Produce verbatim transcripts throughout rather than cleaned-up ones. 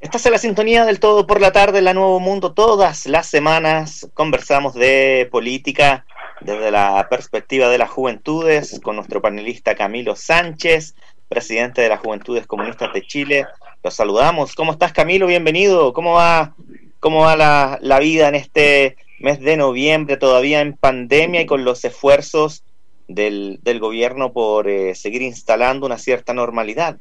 Estás en la sintonía del Todo por la Tarde en la Nuevo Mundo. Todas las semanas conversamos de política desde la perspectiva de las juventudes con nuestro panelista Camilo Sánchez, presidente de las Juventudes Comunistas de Chile. Los saludamos. ¿Cómo estás, Camilo? Bienvenido. ¿Cómo va, cómo va la, la vida en este mes de noviembre, todavía en pandemia y con los esfuerzos del, del gobierno por eh, seguir instalando una cierta normalidad?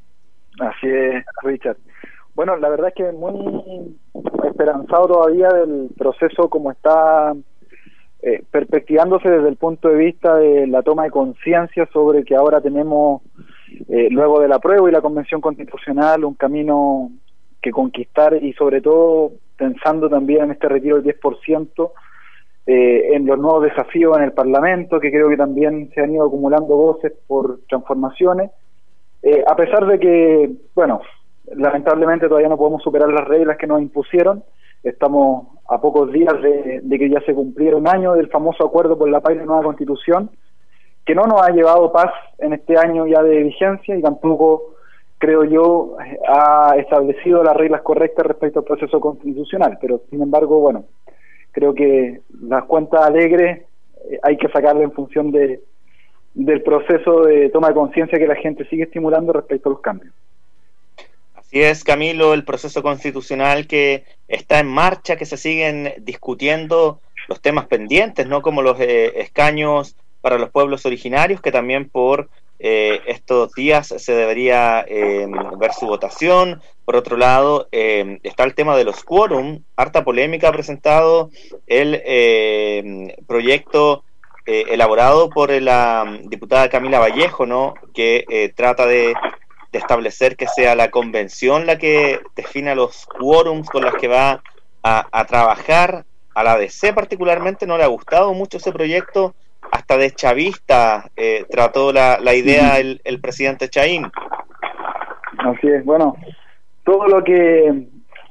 Así es, Richard. Bueno, la verdad es que muy esperanzado todavía del proceso como está eh, perspectivándose desde el punto de vista de la toma de conciencia sobre que ahora tenemos, eh, luego de la prueba y la Convención Constitucional, un camino que conquistar y sobre todo pensando también en este retiro del diez por ciento, eh, en los nuevos desafíos en el Parlamento, que creo que también se han ido acumulando voces por transformaciones, eh, a pesar de que, bueno, lamentablemente todavía no podemos superar las reglas que nos impusieron. Estamos a pocos días de, de que ya se cumpliera un año del famoso acuerdo por la paz y la nueva Constitución, que no nos ha llevado paz en este año ya de vigencia y tampoco, creo yo, ha establecido las reglas correctas respecto al proceso constitucional. Pero sin embargo, bueno, creo que las cuentas alegres eh, hay que sacarlas en función de del proceso de toma de conciencia que la gente sigue estimulando respecto a los cambios. Así es, Camilo, el proceso constitucional que está en marcha, que se siguen discutiendo los temas pendientes, ¿no? Como los eh, escaños para los pueblos originarios, que también por eh, estos días se debería eh, ver su votación. Por otro lado, eh, está el tema de los quórum. Harta polémica ha presentado el eh, proyecto eh, elaborado por la diputada Camila Vallejo, ¿no? Que eh, trata de de establecer que sea la convención la que defina los quórums con los que va a, a trabajar. A la A D C particularmente no le ha gustado mucho ese proyecto, hasta de chavista eh, trató la, la idea el, el presidente Chayín. Así es, bueno, todo lo que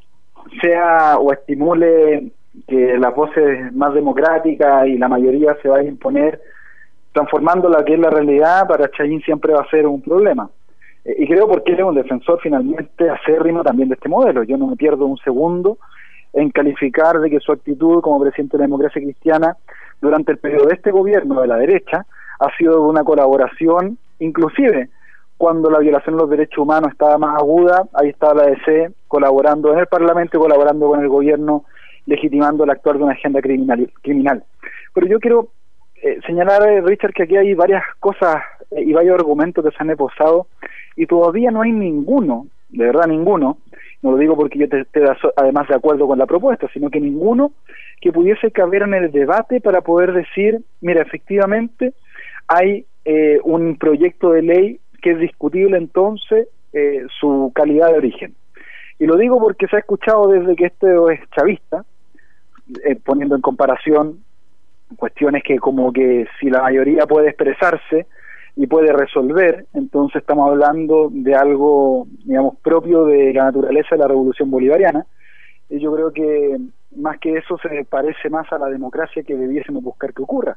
sea o estimule que las voces más democráticas y la mayoría se va a imponer, transformando la que es la realidad, para Chayín siempre va a ser un problema. Y creo porque él es un defensor finalmente acérrimo también de este modelo. Yo no me pierdo un segundo en calificar de que su actitud como presidente de la democracia cristiana durante el periodo de este gobierno de la derecha ha sido de una colaboración, inclusive cuando la violación de los derechos humanos estaba más aguda, ahí estaba la A D C colaborando en el Parlamento y colaborando con el gobierno, legitimando el actuar de una agenda criminal. criminal. Pero yo quiero eh, señalar, eh, Richard, que aquí hay varias cosas eh, y varios argumentos que se han esbozado y todavía no hay ninguno, de verdad ninguno, no lo digo porque yo te, te da además de acuerdo con la propuesta, sino que ninguno que pudiese caber en el debate para poder decir, mira, efectivamente hay eh, un proyecto de ley que es discutible entonces eh, su calidad de origen. Y lo digo porque se ha escuchado desde que esto es chavista, eh, poniendo en comparación cuestiones que como que si la mayoría puede expresarse y puede resolver, entonces estamos hablando de algo, digamos, propio de la naturaleza de la revolución bolivariana, y yo creo que más que eso se parece más a la democracia que debiésemos buscar que ocurra.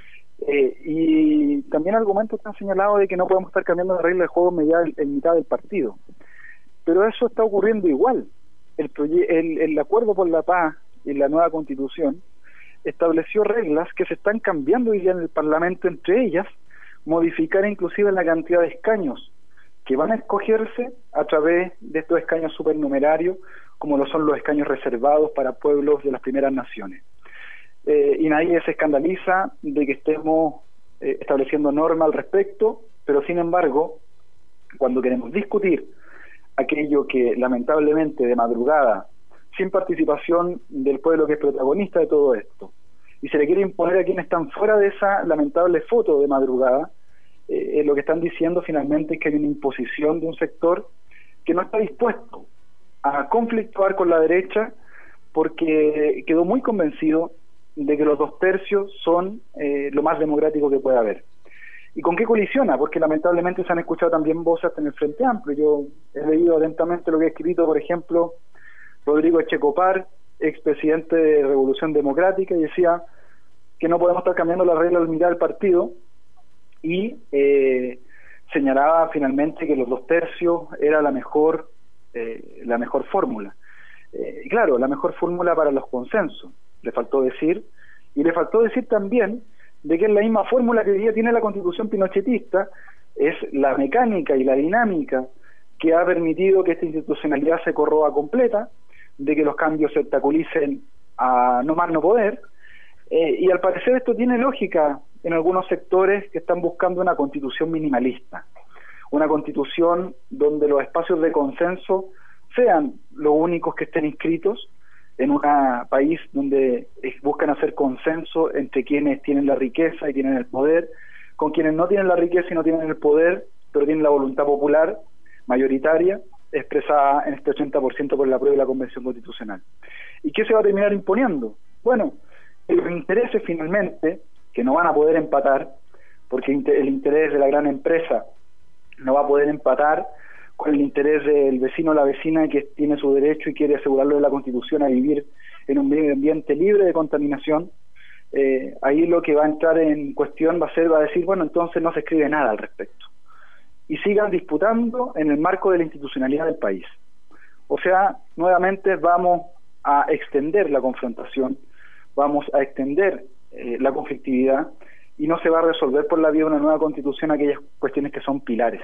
Eh, y también argumentos que han señalado de que no podemos estar cambiando la regla de juego en, en mitad del partido, pero eso está ocurriendo igual. El, el, el acuerdo por la paz y la nueva constitución estableció reglas que se están cambiando hoy día en el Parlamento, entre ellas modificar inclusive la cantidad de escaños que van a escogerse a través de estos escaños supernumerarios, como lo son los escaños reservados para pueblos de las primeras naciones. Eh, y nadie se escandaliza de que estemos eh, estableciendo normas al respecto, pero sin embargo, cuando queremos discutir aquello que lamentablemente de madrugada, sin participación del pueblo que es protagonista de todo esto, y se le quiere imponer a quienes están fuera de esa lamentable foto de madrugada, eh, lo que están diciendo finalmente es que hay una imposición de un sector que no está dispuesto a conflictuar con la derecha porque quedó muy convencido de que los dos tercios son eh, lo más democrático que puede haber. ¿Y con qué colisiona? Porque lamentablemente se han escuchado también voces hasta en el Frente Amplio. Yo he leído atentamente lo que ha escrito, por ejemplo, Rodrigo Echecopar, expresidente de Revolución Democrática, y decía que no podemos estar cambiando las reglas al mitad del partido, y eh, señalaba finalmente que los dos tercios era la mejor eh, la mejor fórmula. Eh, claro, la mejor fórmula para los consensos, le faltó decir, y le faltó decir también de que es la misma fórmula que hoy día tiene la Constitución pinochetista, es la mecánica y la dinámica que ha permitido que esta institucionalidad se corroba completa, de que los cambios se obstaculicen a no más no poder, eh, y al parecer esto tiene lógica en algunos sectores que están buscando una constitución minimalista, una constitución donde los espacios de consenso sean los únicos que estén inscritos en un país donde buscan hacer consenso entre quienes tienen la riqueza y tienen el poder, con quienes no tienen la riqueza y no tienen el poder, pero tienen la voluntad popular mayoritaria, expresada en este ochenta por ciento por el apruebo de la Convención Constitucional. ¿Y qué se va a terminar imponiendo? Bueno, los intereses finalmente, que no van a poder empatar, porque el interés de la gran empresa no va a poder empatar con el interés del vecino o la vecina que tiene su derecho y quiere asegurarlo de la Constitución a vivir en un medio ambiente libre de contaminación. Eh, ahí lo que va a entrar en cuestión va a ser, va a decir, bueno, entonces no se escribe nada al respecto. Y sigan disputando en el marco de la institucionalidad del país. O sea, nuevamente vamos a extender la confrontación, vamos a extender eh, la conflictividad, y no se va a resolver por la vía de una nueva constitución aquellas cuestiones que son pilares.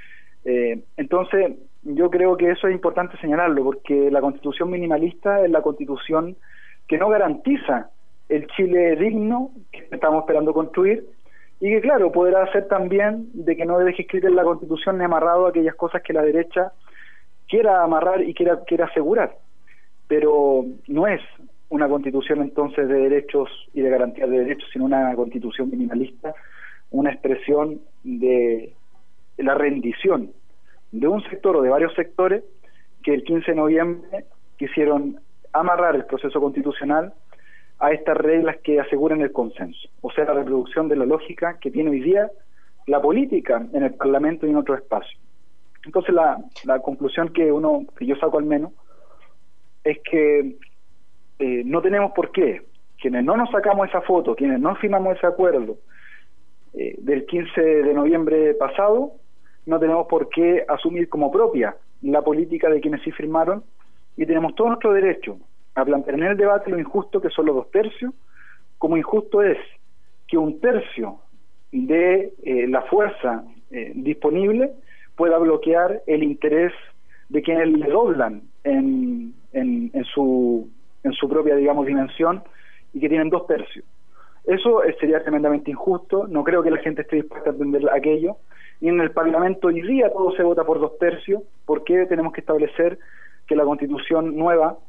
Eh, entonces, yo creo que eso es importante señalarlo, porque la constitución minimalista es la constitución que no garantiza el Chile digno que estamos esperando construir, y que claro, podrá hacer también de que no deje escrito en la Constitución ni amarrado aquellas cosas que la derecha quiera amarrar y quiera, quiera asegurar, pero no es una Constitución entonces de derechos y de garantías de derechos, sino una Constitución minimalista, una expresión de la rendición de un sector o de varios sectores que el quince de noviembre quisieron amarrar el proceso constitucional a estas reglas que aseguran el consenso, o sea, la reproducción de la lógica que tiene hoy día la política en el Parlamento y en otros espacios. Entonces la, la conclusión que uno, que yo saco al menos, es que eh, no tenemos por qué, quienes no nos sacamos esa foto, quienes no firmamos ese acuerdo eh, del quince de noviembre pasado, no tenemos por qué asumir como propia la política de quienes sí firmaron, y tenemos todo nuestro derecho a plantear en el debate lo injusto que son los dos tercios, como injusto es que un tercio de eh, la fuerza eh, disponible pueda bloquear el interés de quienes le doblan en, en, en su en su propia, digamos, dimensión, y que tienen dos tercios. Eso eh, sería tremendamente injusto. No creo que la gente esté dispuesta a entender aquello, y en el Parlamento hoy día todo se vota por dos tercios. ¿Por qué tenemos que establecer que la Constitución nueva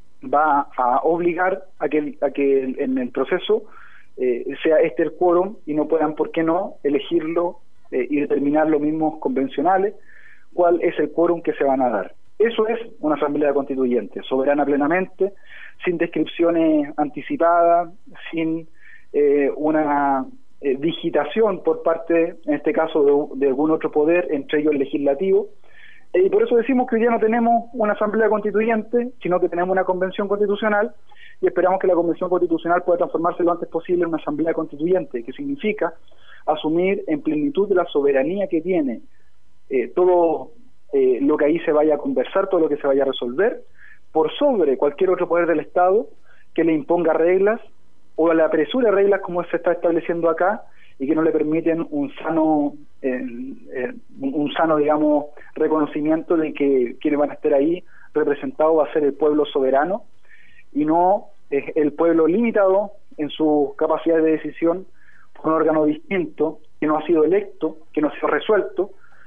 va a obligar a que, a que en el proceso eh, sea este el quórum y no puedan, por qué no, elegirlo eh, y determinar los mismos convencionales cuál es el quórum que se van a dar? Eso es una asamblea constituyente, soberana plenamente, sin descripciones anticipadas, sin eh, una eh, digitación por parte, en este caso, de, de algún otro poder, entre ellos el legislativo. Y por eso decimos que hoy día no tenemos una asamblea constituyente, sino que tenemos una convención constitucional, y esperamos que la convención constitucional pueda transformarse lo antes posible en una asamblea constituyente, que significa asumir en plenitud de la soberanía que tiene eh, todo eh, lo que ahí se vaya a conversar, todo lo que se vaya a resolver, por sobre cualquier otro poder del Estado que le imponga reglas o le apresure reglas como se está estableciendo acá, y que no le permiten un sano, eh, eh, un sano, digamos, reconocimiento de que quienes van a estar ahí representados va a ser el pueblo soberano y no eh, el pueblo limitado en su capacidad de decisión por un órgano distinto que no ha sido electo, que no ha sido resuelto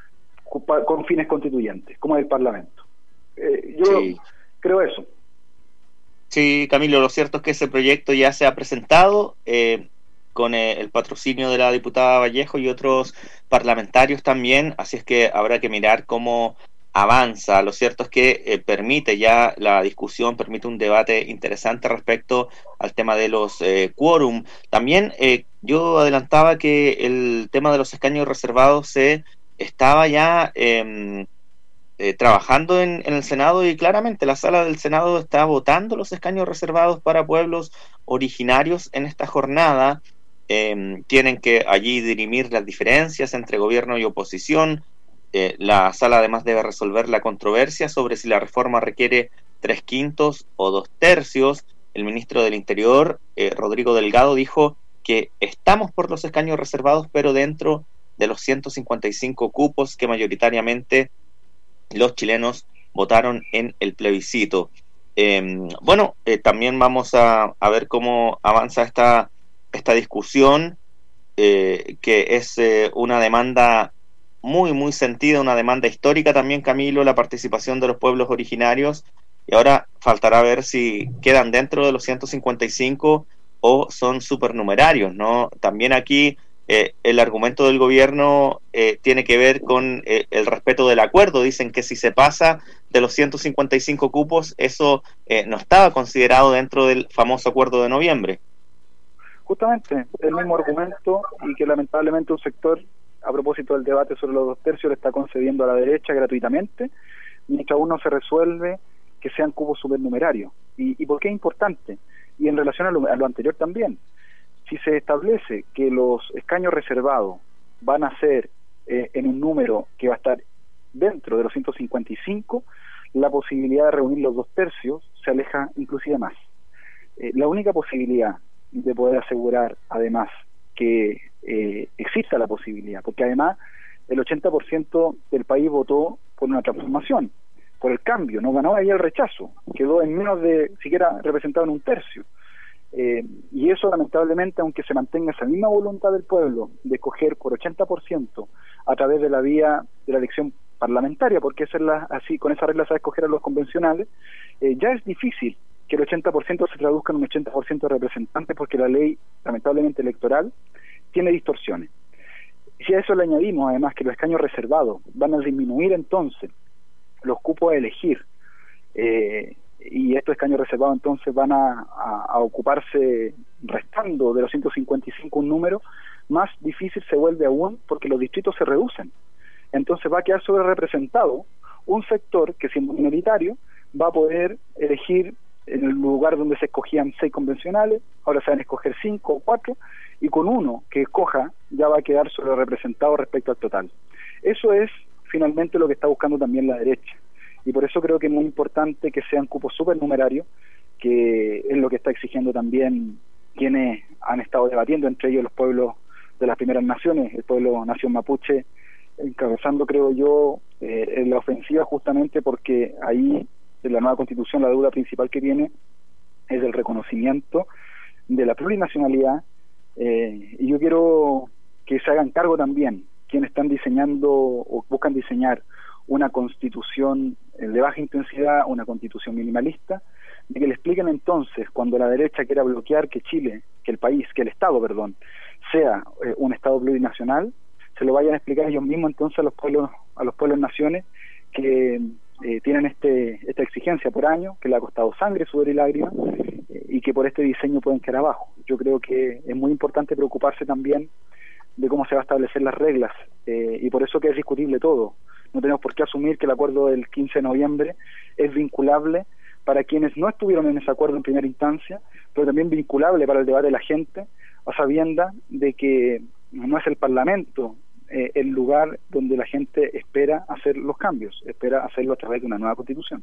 con, con fines constituyentes, como el Parlamento. Eh, yo sí creo eso. Sí, Camilo, lo cierto es que ese proyecto ya se ha presentado eh, con eh, el patrocinio de la diputada Vallejo y otros parlamentarios también, así es que habrá que mirar cómo avanza. Lo cierto es que eh, permite ya la discusión, permite un debate interesante respecto al tema de los eh, quórum. También eh, yo adelantaba que el tema de los escaños reservados se estaba ya eh, eh, trabajando en, en el Senado, y claramente la sala del Senado está votando los escaños reservados para pueblos originarios en esta jornada. Eh, tienen que allí dirimir las diferencias entre gobierno y oposición. Eh, la sala además debe resolver la controversia sobre si la reforma requiere tres quintos o dos tercios. El ministro del Interior, eh, Rodrigo Delgado, dijo que estamos por los escaños reservados, pero dentro de los ciento cincuenta y cinco cupos que mayoritariamente los chilenos votaron en el plebiscito. Eh, bueno, eh, también vamos a, a ver cómo avanza esta, esta discusión, eh, que es eh, una demanda muy, muy sentida, una demanda histórica también, Camilo, la participación de los pueblos originarios, y ahora faltará ver si quedan dentro de los ciento cincuenta y cinco o son supernumerarios, ¿no? También aquí eh, el argumento del gobierno eh, tiene que ver con eh, el respeto del acuerdo. Dicen que si se pasa de los ciento cincuenta y cinco cupos, eso eh, no estaba considerado dentro del famoso acuerdo de noviembre. Justamente, el mismo argumento, y que lamentablemente un sector, a propósito del debate sobre los dos tercios, le está concediendo a la derecha gratuitamente, mientras aún no se resuelve que sean cupos supernumerarios. ¿Y, y por qué es importante? Y en relación a lo, a lo anterior también, si se establece que los escaños reservados van a ser eh, en un número que va a estar dentro de los ciento cincuenta y cinco, la posibilidad de reunir los dos tercios se aleja inclusive más. Eh, la única posibilidad de poder asegurar, además, que eh, exista la posibilidad, porque además el ochenta por ciento del país votó por una transformación, por el cambio, no ganó ahí el rechazo, quedó en menos de, siquiera representado en un tercio. Eh, y eso lamentablemente, aunque se mantenga esa misma voluntad del pueblo de escoger por ochenta por ciento a través de la vía de la elección parlamentaria, porque esa es la, así, con esa regla se va a escoger a los convencionales, eh, ya es difícil que el ochenta por ciento se traduzca en un ochenta por ciento de representantes, porque la ley, lamentablemente electoral, tiene distorsiones. Si a eso le añadimos además que los escaños reservados van a disminuir entonces los cupos a elegir, eh, y estos escaños reservados entonces van a, a, a ocuparse restando de los ciento cincuenta y cinco un número, más difícil se vuelve aún, porque los distritos se reducen. Entonces va a quedar sobre representado un sector que, siendo minoritario, va a poder elegir en el lugar donde se escogían seis convencionales, ahora se van a escoger cinco o cuatro, y con uno que escoja ya va a quedar sobre representado respecto al total. Eso es finalmente lo que está buscando también la derecha, y por eso creo que es muy importante que sean cupos supernumerarios, que es lo que está exigiendo también quienes han estado debatiendo, entre ellos los pueblos de las primeras naciones, el pueblo nación mapuche, encabezando, creo yo, eh, en la ofensiva, justamente porque ahí, en la nueva constitución, la deuda principal que tiene es el reconocimiento de la plurinacionalidad, eh, y yo quiero que se hagan cargo también quienes están diseñando o buscan diseñar una constitución de baja intensidad, una constitución minimalista, de que le expliquen entonces, cuando la derecha quiera bloquear que Chile, que el país, que el Estado, perdón, sea eh, un Estado plurinacional, se lo vayan a explicar ellos mismos entonces a los pueblos, a los pueblos naciones que eh, tienen este esta exigencia por año, que le ha costado sangre, sudor y lágrimas, eh, y que por este diseño pueden quedar abajo. Yo creo que es muy importante preocuparse también de cómo se va a establecer las reglas, eh, y por eso que es discutible todo. No tenemos por qué asumir que el acuerdo del quince de noviembre es vinculable para quienes no estuvieron en ese acuerdo en primera instancia, pero también vinculable para el debate de la gente, a sabienda de que no es el Parlamento eh, el lugar donde la gente espera hacer los cambios, espera hacerlo a través de una nueva constitución.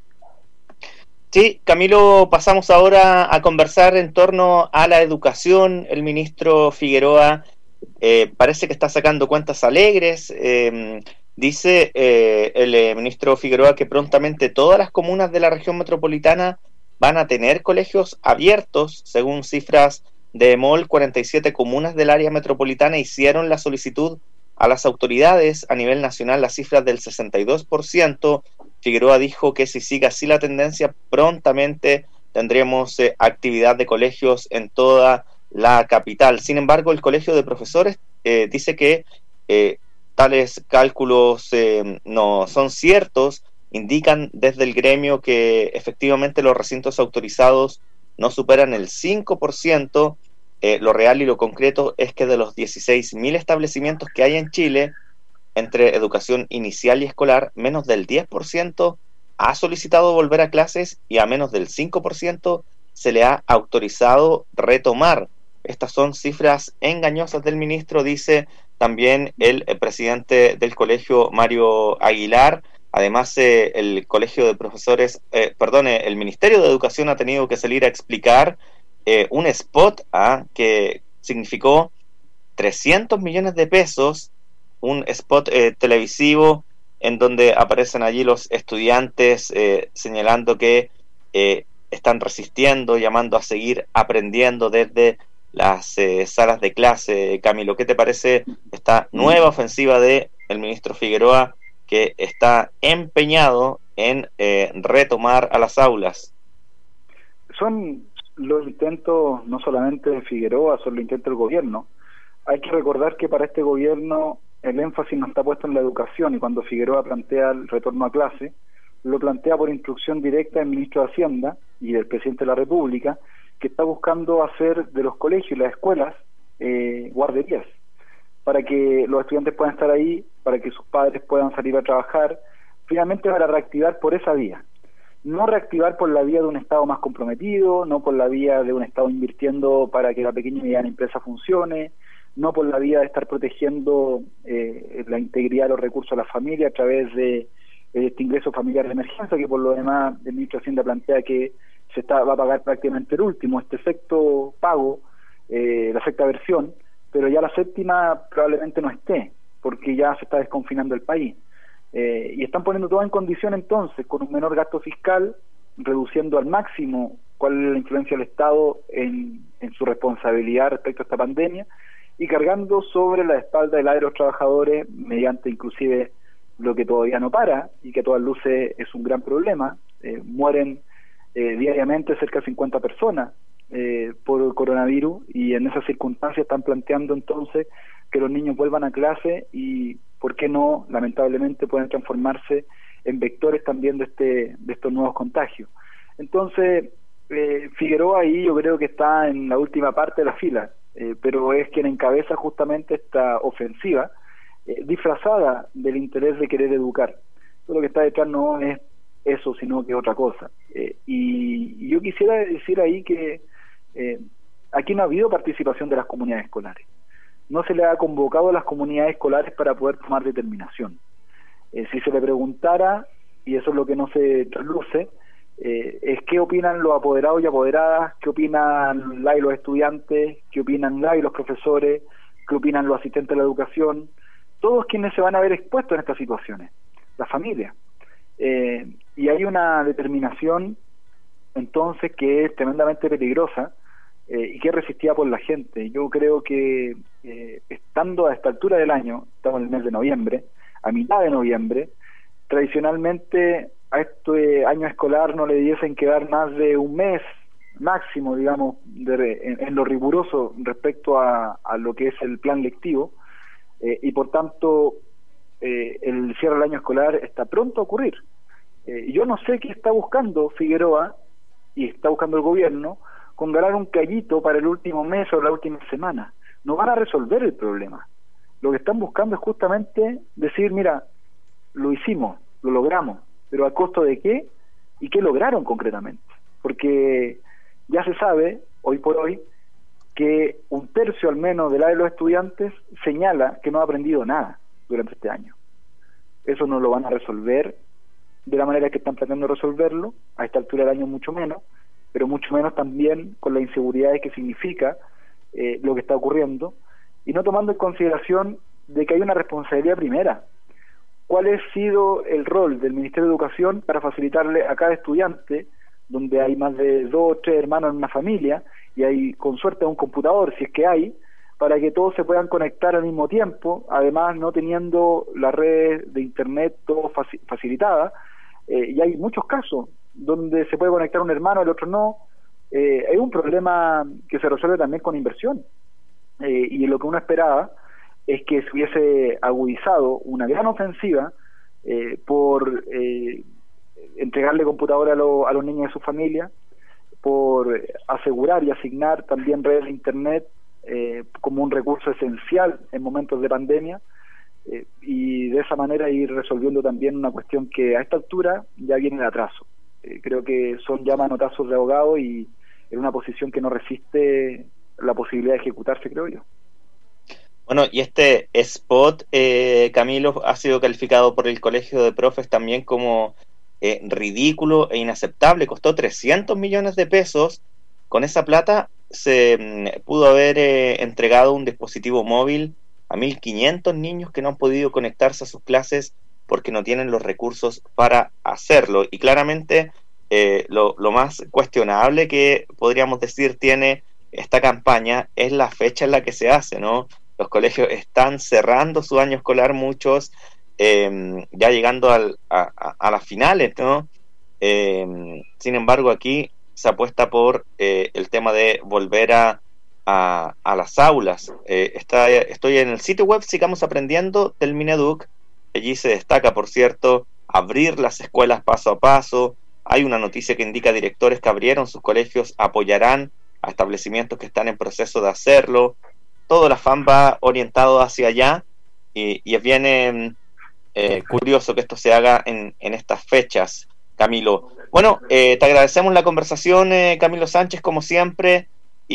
Sí, Camilo, pasamos ahora a conversar en torno a la educación. El ministro Figueroa eh, parece que está sacando cuentas alegres. Eh, dice eh, el eh, ministro Figueroa que prontamente todas las comunas de la región metropolitana van a tener colegios abiertos. Según cifras de EMOL, cuarenta y siete comunas del área metropolitana hicieron la solicitud a las autoridades. A nivel nacional, las cifras del sesenta y dos por ciento. Figueroa dijo que si sigue así la tendencia, prontamente tendremos eh, actividad de colegios en toda la capital. Sin embargo, el Colegio de Profesores eh, dice que eh, tales cálculos eh, no son ciertos. Indican desde el gremio que efectivamente los recintos autorizados no superan el cinco por ciento. Eh, lo real y lo concreto es que de los dieciséis mil establecimientos que hay en Chile, entre educación inicial y escolar, menos del diez por ciento ha solicitado volver a clases y a menos del cinco por ciento se le ha autorizado retomar. Estas son cifras engañosas del ministro, dice, también el, el presidente del colegio, Mario Aguilar. Además, eh, el colegio de profesores, eh, perdón, el Ministerio de Educación ha tenido que salir a explicar eh, un spot ¿ah? que significó trescientos millones de pesos, un spot eh, televisivo en donde aparecen allí los estudiantes eh, señalando que eh, están resistiendo, llamando a seguir aprendiendo desde las eh, salas de clase. Camilo, ¿qué te parece esta nueva ofensiva de el ministro Figueroa, que está empeñado en eh, retomar a las aulas? Son los intentos no solamente de Figueroa, son los intentos del gobierno. Hay que recordar que para este gobierno el énfasis no está puesto en la educación, y cuando Figueroa plantea el retorno a clase, lo plantea por instrucción directa del ministro de Hacienda y del presidente de la República, que está buscando hacer de los colegios y las escuelas eh, guarderías, para que los estudiantes puedan estar ahí, para que sus padres puedan salir a trabajar, finalmente para reactivar por esa vía. No reactivar por la vía de un Estado más comprometido, no por la vía de un Estado invirtiendo para que la pequeña y mediana empresa funcione, no por la vía de estar protegiendo eh, la integridad de los recursos de la familia a través de, de este ingreso familiar de emergencia, que por lo demás el ministro de Hacienda plantea que se está, va a pagar prácticamente el último, este sexto pago, eh, la sexta versión, pero ya la séptima probablemente no esté, porque ya se está desconfinando el país. Eh, y están poniendo todo en condición entonces, con un menor gasto fiscal, reduciendo al máximo cuál es la influencia del Estado en, en su responsabilidad respecto a esta pandemia, y cargando sobre la espalda de los trabajadores, mediante inclusive lo que todavía no para, y que a todas luces es un gran problema. Eh, mueren eh, diariamente cerca de cincuenta personas eh, por el coronavirus, y en esas circunstancias están planteando entonces que los niños vuelvan a clase, y por qué no, lamentablemente pueden transformarse en vectores también de este de estos nuevos contagios. Entonces eh, Figueroa ahí yo creo que está en la última parte de la fila, eh, pero es quien encabeza justamente esta ofensiva eh, disfrazada del interés de querer educar. Todo lo que está detrás no es eso, sino que otra cosa. Eh, y, y yo quisiera decir ahí que eh, aquí no ha habido participación de las comunidades escolares. No se le ha convocado a las comunidades escolares para poder tomar determinación. Eh, si se le preguntara, y eso es lo que no se trasluce, eh, es qué opinan los apoderados y apoderadas, qué opinan la y los estudiantes, qué opinan la y los profesores, qué opinan los asistentes de la educación, todos quienes se van a ver expuestos en estas situaciones, las familias. Eh, y hay una determinación entonces que es tremendamente peligrosa, Eh, y que es resistida por la gente. Yo creo que eh, estando a esta altura del año, estamos en el mes de noviembre, a mitad de noviembre, tradicionalmente a este año escolar no le diesen quedar más de un mes máximo, digamos, de, en, en lo riguroso respecto a, a lo que es el plan lectivo, eh, y por tanto eh, el cierre del año escolar está pronto a ocurrir. Eh, yo no sé qué está buscando Figueroa y está buscando el gobierno con ganar un callito para el último mes o la última semana. No van a resolver el problema. Lo que están buscando es justamente decir, mira, lo hicimos, lo logramos, pero ¿a costo de qué? ¿Y qué lograron concretamente? Porque ya se sabe, hoy por hoy, que un tercio al menos de la de los estudiantes señala que no ha aprendido nada durante este año. Eso no lo van a resolver de la manera que están tratando de resolverlo, a esta altura del año mucho menos, pero mucho menos también con la inseguridad que significa eh, lo que está ocurriendo, y no tomando en consideración de que hay una responsabilidad primera. ¿Cuál ha sido el rol del Ministerio de Educación para facilitarle a cada estudiante, donde hay más de dos o tres hermanos en una familia, y hay con suerte un computador, si es que hay, para que todos se puedan conectar al mismo tiempo, además no teniendo la red de internet todo facilitada? Eh, y hay muchos casos donde se puede conectar un hermano, el otro no. Eh, hay un problema que se resuelve también con inversión, eh, y lo que uno esperaba es que se hubiese agudizado una gran ofensiva eh, por eh, entregarle computadora a, lo, a los niños de su familia, por asegurar y asignar también redes de internet eh, como un recurso esencial en momentos de pandemia, eh, y de esa manera ir resolviendo también una cuestión que a esta altura ya viene de atraso. Eh, creo que son ya manotazos de ahogado y en una posición que no resiste la posibilidad de ejecutarse, creo yo. Bueno, y este spot, eh, Camilo, ha sido calificado por el Colegio de Profes también como eh, ridículo e inaceptable. Costó trescientos millones de pesos. Con esa plata se mm, pudo haber eh, entregado un dispositivo móvil a mil quinientos niños que no han podido conectarse a sus clases porque no tienen los recursos para hacerlo. Y claramente eh, lo, lo más cuestionable que podríamos decir tiene esta campaña es la fecha en la que se hace, ¿no? Los colegios están cerrando su año escolar, muchos eh, ya llegando al, a, a, a, las finales, ¿no? Eh, sin embargo, aquí se apuesta por eh, el tema de volver a, a, a las aulas. Eh, está, estoy en el sitio web Sigamos Aprendiendo del Mineduc. Allí se destaca, por cierto, abrir las escuelas paso a paso. Hay una noticia que indica directores que abrieron sus colegios apoyarán a establecimientos que están en proceso de hacerlo. Todo el afán va orientado hacia allá y, y es bien eh, eh, curioso que esto se haga en, en estas fechas, Camilo. Bueno, eh, te agradecemos la conversación, eh, Camilo Sánchez, como siempre,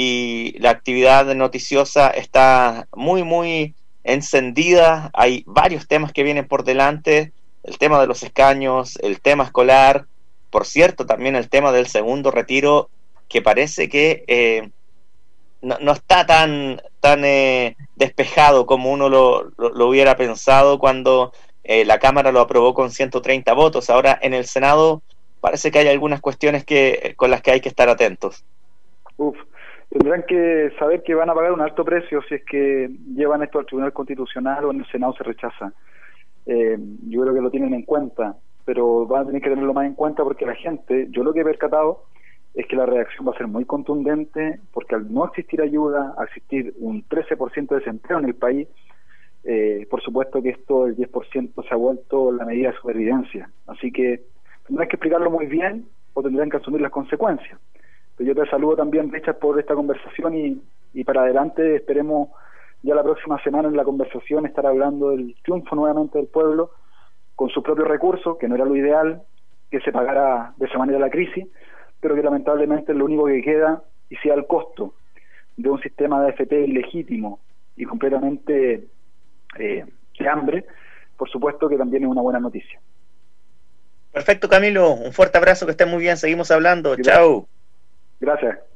y la actividad noticiosa está muy, muy encendida. Hay varios temas que vienen por delante, el tema de los escaños, el tema escolar, por cierto, también el tema del segundo retiro, que parece que eh, no, no está tan tan eh, despejado como uno lo, lo, lo hubiera pensado cuando eh, la Cámara lo aprobó con ciento treinta votos. Ahora en el Senado parece que hay algunas cuestiones que con las que hay que estar atentos. Uf, tendrán que saber que van a pagar un alto precio si es que llevan esto al Tribunal Constitucional o en el Senado se rechaza. Eh, yo creo que lo tienen en cuenta, pero van a tener que tenerlo más en cuenta porque la gente, yo lo que he percatado es que la reacción va a ser muy contundente, porque al no existir ayuda, al existir un trece por ciento de desempleo en el país, eh, por supuesto que esto, el diez por ciento, se ha vuelto la medida de supervivencia. Así que tendrán que explicarlo muy bien o tendrán que asumir las consecuencias. Pero yo te saludo también, Richard, por esta conversación y, y para adelante esperemos ya la próxima semana en la conversación estar hablando del triunfo nuevamente del pueblo con sus propios recursos, que no era lo ideal que se pagara de esa manera la crisis, pero que lamentablemente es lo único que queda y sea el costo de un sistema de A F P ilegítimo y completamente eh, de hambre, por supuesto que también es una buena noticia. Perfecto, Camilo, un fuerte abrazo, que estés muy bien, seguimos hablando. Chao. Gracias.